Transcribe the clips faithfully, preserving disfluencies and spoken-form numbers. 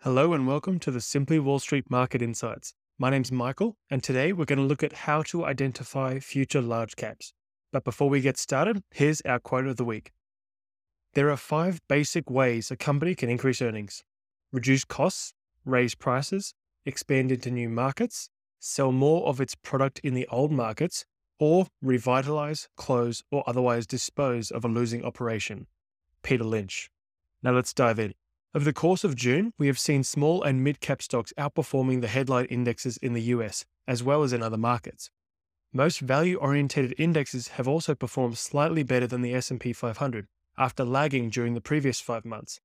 Hello and welcome to the Simply Wall Street Market Insights. My name's Michael, and today we're going to look at how to identify future large caps. But before we get started, here's our quote of the week. There are five basic ways a company can increase earnings: reduce costs, raise prices, expand into new markets, sell more of its product in the old markets, or revitalize, close, or otherwise dispose of a losing operation. Peter Lynch. Now let's dive in. Over the course of June, we have seen small and mid-cap stocks outperforming the headline indexes in the U S, as well as in other markets. Most value-oriented indexes have also performed slightly better than the S and P five hundred, after lagging during the previous five months.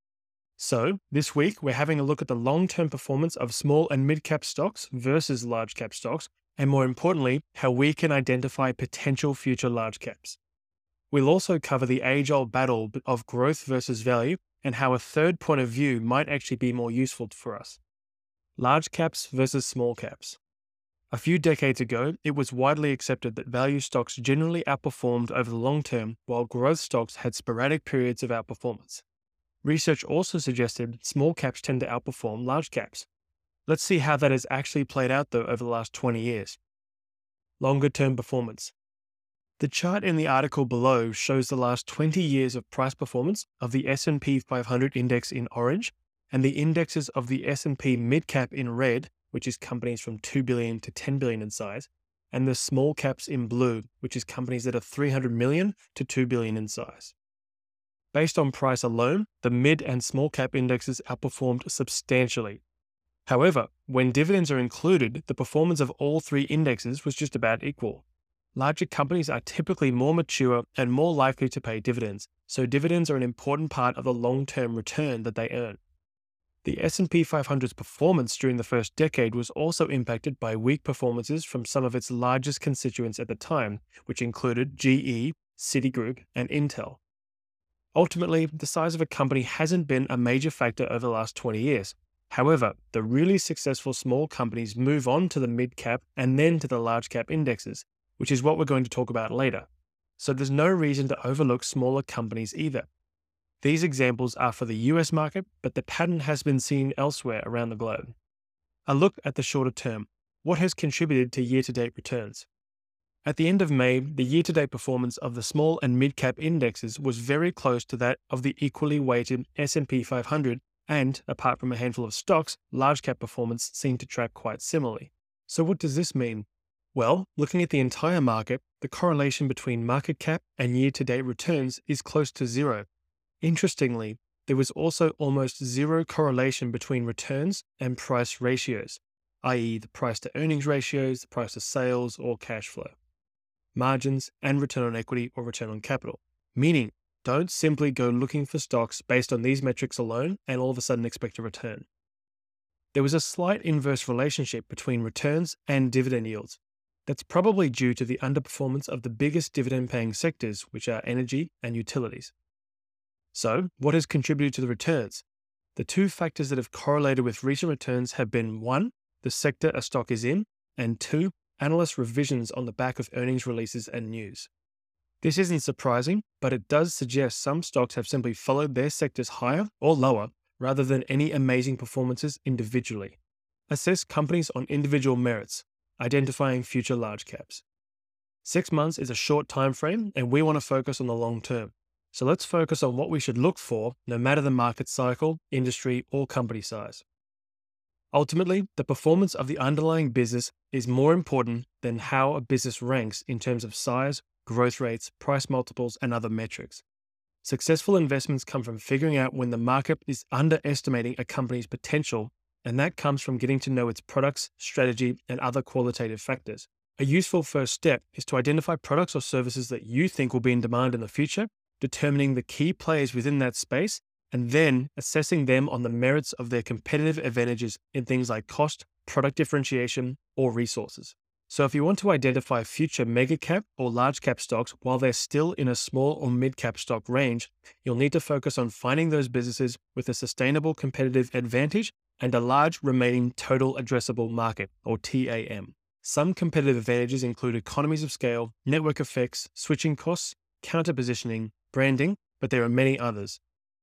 So, this week, we're having a look at the long-term performance of small and mid-cap stocks versus large-cap stocks, and more importantly, how we can identify potential future large caps. We'll also cover the age-old battle of growth versus value, and how a third point of view might actually be more useful for us. Large caps versus small caps. A few decades ago, it was widely accepted that value stocks generally outperformed over the long term, while growth stocks had sporadic periods of outperformance. Research also suggested small caps tend to outperform large caps. Let's see how that has actually played out though over the last twenty years. Longer term performance. The chart in the article below shows the last twenty years of price performance of the S and P five hundred index in orange and the indexes of the S and P mid-cap in red, which is companies from two billion to ten billion in size, and the small caps in blue, which is companies that are three hundred million to two billion in size. Based on price alone, the mid and small cap indexes outperformed substantially. However, when dividends are included, the performance of all three indexes was just about equal. Larger companies are typically more mature and more likely to pay dividends, so dividends are an important part of the long-term return that they earn. The S and P five hundred's performance during the first decade was also impacted by weak performances from some of its largest constituents at the time, which included G E, Citigroup, and Intel. Ultimately, the size of a company hasn't been a major factor over the last twenty years. However, the really successful small companies move on to the mid-cap and then to the large-cap indexes, which is what we're going to talk about later. So there's no reason to overlook smaller companies either. These examples are for the U S market, but the pattern has been seen elsewhere around the globe. A look at the shorter term. What has contributed to year-to-date returns? At the end of May, the year-to-date performance of the small and mid-cap indexes was very close to that of the equally weighted S and P five hundred, and, apart from a handful of stocks, large-cap performance seemed to track quite similarly. So what does this mean? Well, looking at the entire market, the correlation between market cap and year-to-date returns is close to zero. Interestingly, there was also almost zero correlation between returns and price ratios, that is the price to earnings ratios, the price to sales or cash flow, margins, and return on equity or return on capital. Meaning, don't simply go looking for stocks based on these metrics alone and all of a sudden expect a return. There was a slight inverse relationship between returns and dividend yields. That's probably due to the underperformance of the biggest dividend-paying sectors, which are energy and utilities. So, what has contributed to the returns? The two factors that have correlated with recent returns have been one, the sector a stock is in, and two, analyst revisions on the back of earnings releases and news. This isn't surprising, but it does suggest some stocks have simply followed their sectors higher or lower rather than any amazing performances individually. Assess companies on individual merits, identifying future large caps. Six months is a short time frame, and we want to focus on the long term. So let's focus on what we should look for, no matter the market cycle, industry, or company size. Ultimately, the performance of the underlying business is more important than how a business ranks in terms of size, growth rates, price multiples, and other metrics. Successful investments come from figuring out when the market is underestimating a company's potential, and that comes from getting to know its products, strategy, and other qualitative factors. A useful first step is to identify products or services that you think will be in demand in the future, determining the key players within that space, and then assessing them on the merits of their competitive advantages in things like cost, product differentiation, or resources. So if you want to identify future mega cap or large cap stocks while they're still in a small or mid cap stock range, you'll need to focus on finding those businesses with a sustainable competitive advantage and a large remaining total addressable market, or T A M. Some competitive advantages include economies of scale, network effects, switching costs, counter positioning, branding, but there are many others.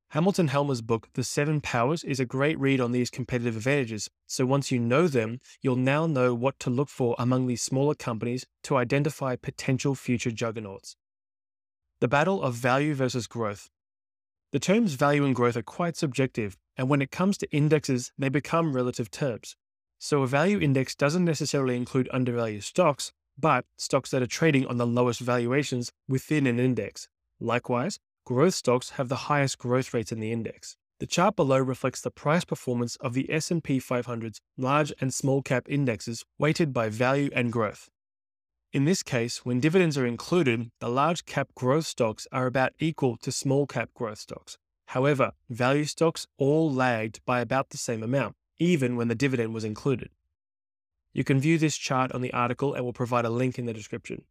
Hamilton Helmer's book, The Seven Powers, is a great read on these competitive advantages, so once you know them, you'll now know what to look for among these smaller companies to identify potential future juggernauts. The battle of value versus growth. The terms value and growth are quite subjective, and when it comes to indexes, they become relative terms. So a value index doesn't necessarily include undervalued stocks, but stocks that are trading on the lowest valuations within an index. Likewise, growth stocks have the highest growth rates in the index. The chart below reflects the price performance of the S and P five hundred's large and small cap indexes weighted by value and growth. In this case, when dividends are included, the large cap growth stocks are about equal to small cap growth stocks. However, value stocks all lagged by about the same amount, even when the dividend was included. You can view this chart on the article and we'll provide a link in the description.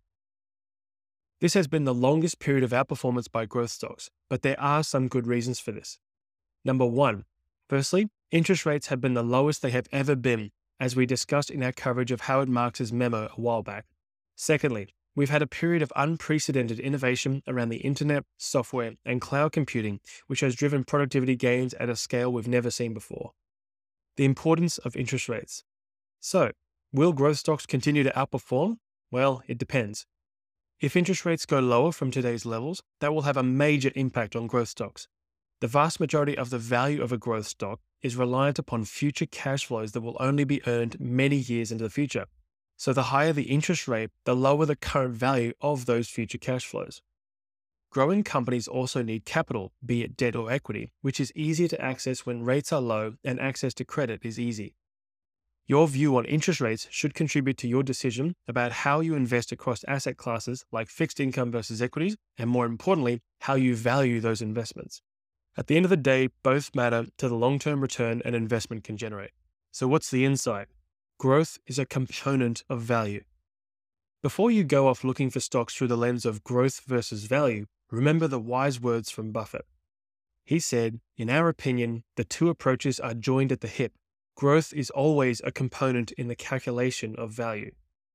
This has been the longest period of outperformance by growth stocks, but there are some good reasons for this. Number one, firstly, interest rates have been the lowest they have ever been, as we discussed in our coverage of Howard Marks's memo a while back. Secondly, we've had a period of unprecedented innovation around the internet, software, and cloud computing, which has driven productivity gains at a scale we've never seen before. The importance of interest rates. So, will growth stocks continue to outperform? Well, it depends. If interest rates go lower from today's levels, that will have a major impact on growth stocks. The vast majority of the value of a growth stock is reliant upon future cash flows that will only be earned many years into the future. So the higher the interest rate, the lower the current value of those future cash flows. Growing companies also need capital, be it debt or equity, which is easier to access when rates are low and access to credit is easy. Your view on interest rates should contribute to your decision about how you invest across asset classes like fixed income versus equities, and more importantly, how you value those investments. At the end of the day, both matter to the long-term return an investment can generate. So what's the insight? Growth is a component of value. Before you go off looking for stocks through the lens of growth versus value, remember the wise words from Buffett. He said, in our opinion, the two approaches are joined at the hip. Growth is always a component in the calculation of value.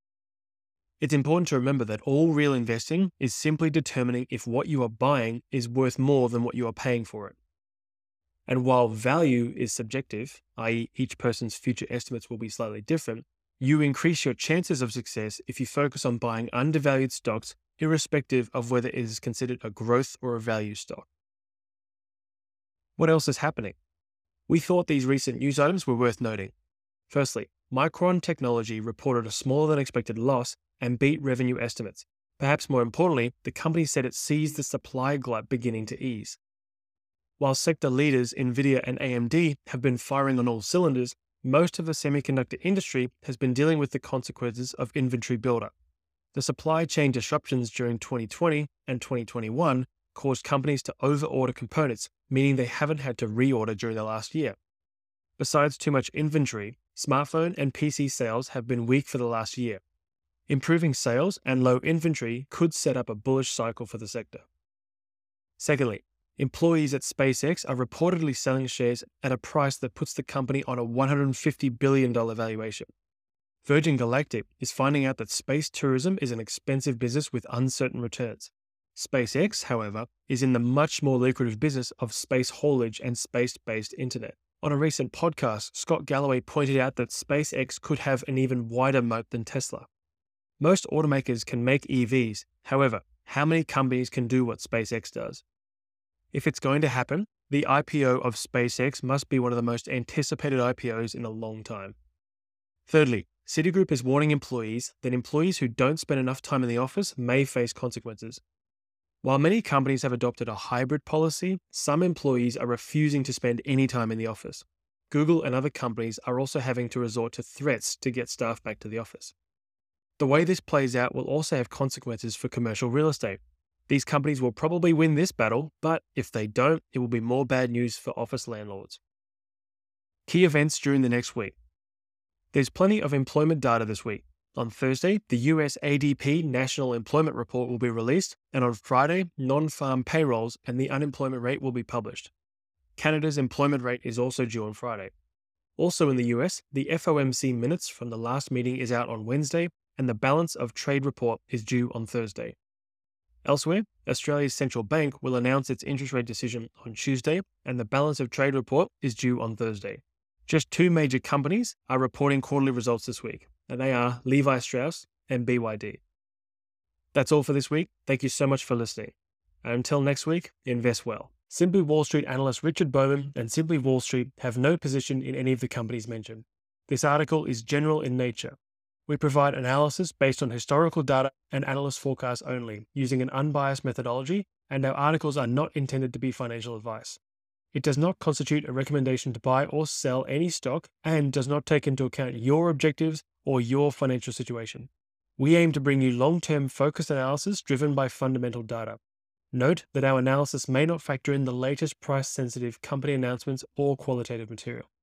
It's important to remember that all real investing is simply determining if what you are buying is worth more than what you are paying for it. And while value is subjective, that is each person's future estimates will be slightly different, you increase your chances of success if you focus on buying undervalued stocks irrespective of whether it is considered a growth or a value stock. What else is happening? We thought these recent news items were worth noting. Firstly, Micron Technology reported a smaller than expected loss and beat revenue estimates. Perhaps more importantly, the company said it sees the supply glut beginning to ease. While sector leaders Nvidia and A M D have been firing on all cylinders, most of the semiconductor industry has been dealing with the consequences of inventory buildup. The supply chain disruptions during twenty twenty and twenty twenty-one caused companies to overorder components, meaning they haven't had to reorder during the last year. Besides too much inventory, smartphone and P C sales have been weak for the last year. Improving sales and low inventory could set up a bullish cycle for the sector. Secondly, employees at SpaceX are reportedly selling shares at a price that puts the company on a one hundred fifty billion dollars valuation. Virgin Galactic is finding out that space tourism is an expensive business with uncertain returns. SpaceX, however, is in the much more lucrative business of space haulage and space-based internet. On a recent podcast, Scott Galloway pointed out that SpaceX could have an even wider moat than Tesla. Most automakers can make E Vs, however, how many companies can do what SpaceX does? If it's going to happen, the I P O of SpaceX must be one of the most anticipated I P Os in a long time. Thirdly, Citigroup is warning employees that employees who don't spend enough time in the office may face consequences. While many companies have adopted a hybrid policy, some employees are refusing to spend any time in the office. Google and other companies are also having to resort to threats to get staff back to the office. The way this plays out will also have consequences for commercial real estate. These companies will probably win this battle, but if they don't, it will be more bad news for office landlords. Key events during the next week. There's plenty of employment data this week. On Thursday, the U S A D P National Employment Report will be released, and on Friday, non-farm payrolls and the unemployment rate will be published. Canada's employment rate is also due on Friday. Also in the U S, the F O M C minutes from the last meeting is out on Wednesday, and the balance of trade report is due on Thursday. Elsewhere, Australia's central bank will announce its interest rate decision on Tuesday, and the balance of trade report is due on Thursday. Just two major companies are reporting quarterly results this week, and they are Levi Strauss and B Y D. That's all for this week. Thank you so much for listening. And until next week, invest well. Simply Wall Street analyst Richard Bowman and Simply Wall Street have no position in any of the companies mentioned. This article is general in nature. We provide analysis based on historical data and analyst forecasts only, using an unbiased methodology, and our articles are not intended to be financial advice. It does not constitute a recommendation to buy or sell any stock and does not take into account your objectives or your financial situation. We aim to bring you long-term focused analysis driven by fundamental data. Note that our analysis may not factor in the latest price-sensitive company announcements or qualitative material.